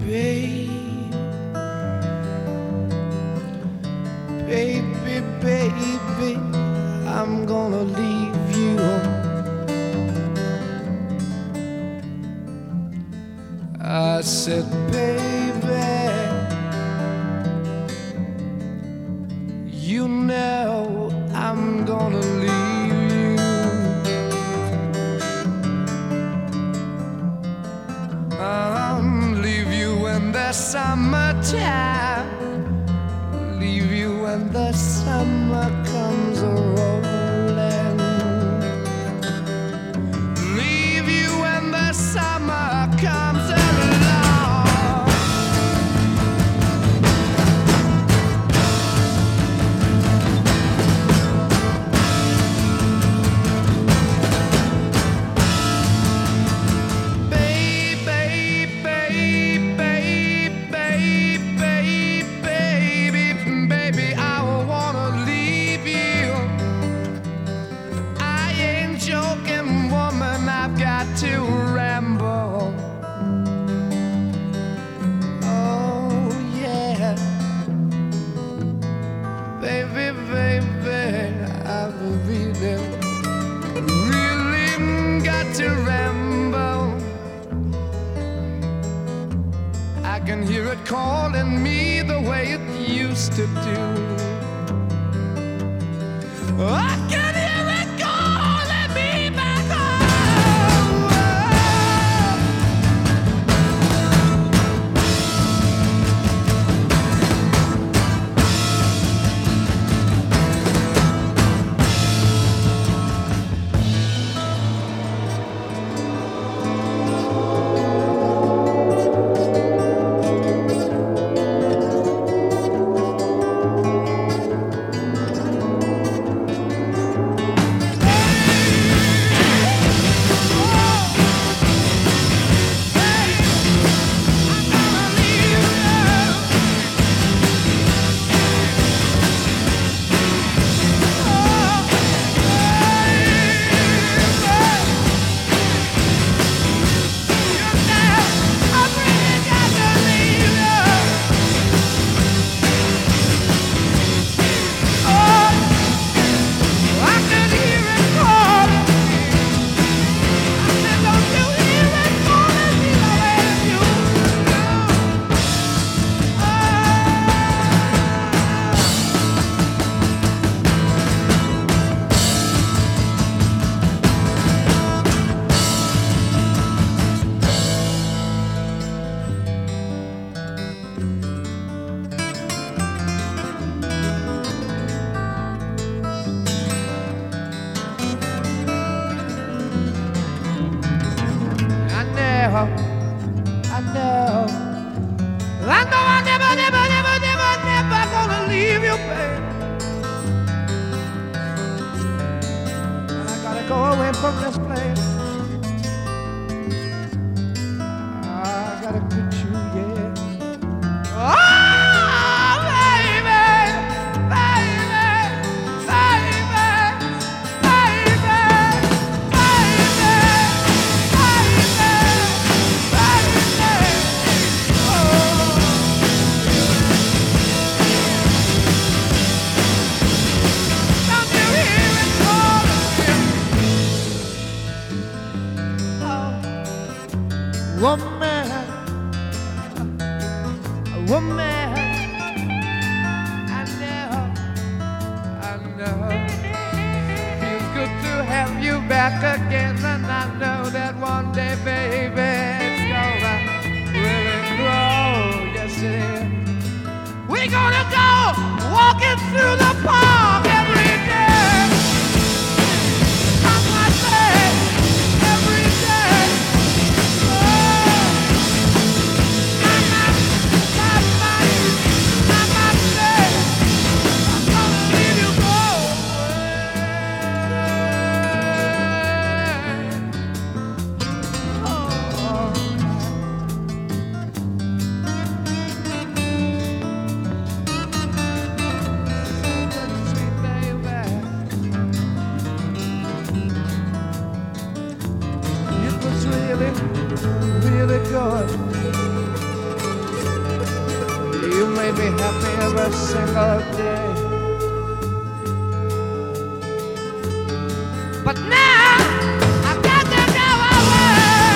baby, baby, baby, I'm gonna leave you. I said, baby, you know I'm gonna leave you. Leave you in the summertime, leave you when the summer comes a-rolling, leave you when the summer comes along. To ramble, oh yeah, baby, baby, I've really got to ramble. I can hear it calling me the way it used to do. I can hear it calling me back home. I know I never gonna leave you, babe. And I gotta go away from this place. I gotta quit you, yeah. Oh, baby, baby, baby, baby, woman, woman, I know, feels good to have you back again, and I know that one day, baby, it's gonna really grow, yes it is. We're gonna go walking through the park every day. I say every day. made me happy every single day. But now I've got to go away.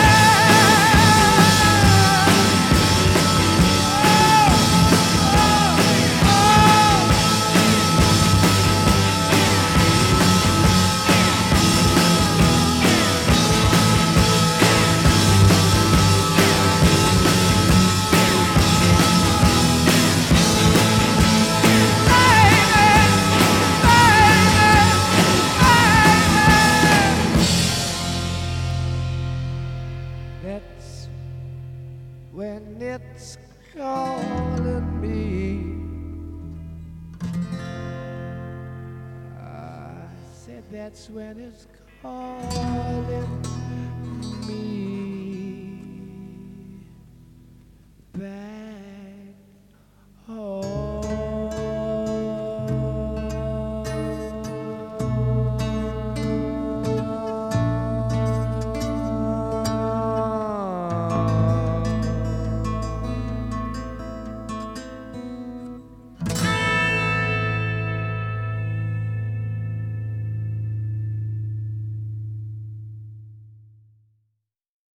That's when it's calling me. I said that's when it's calling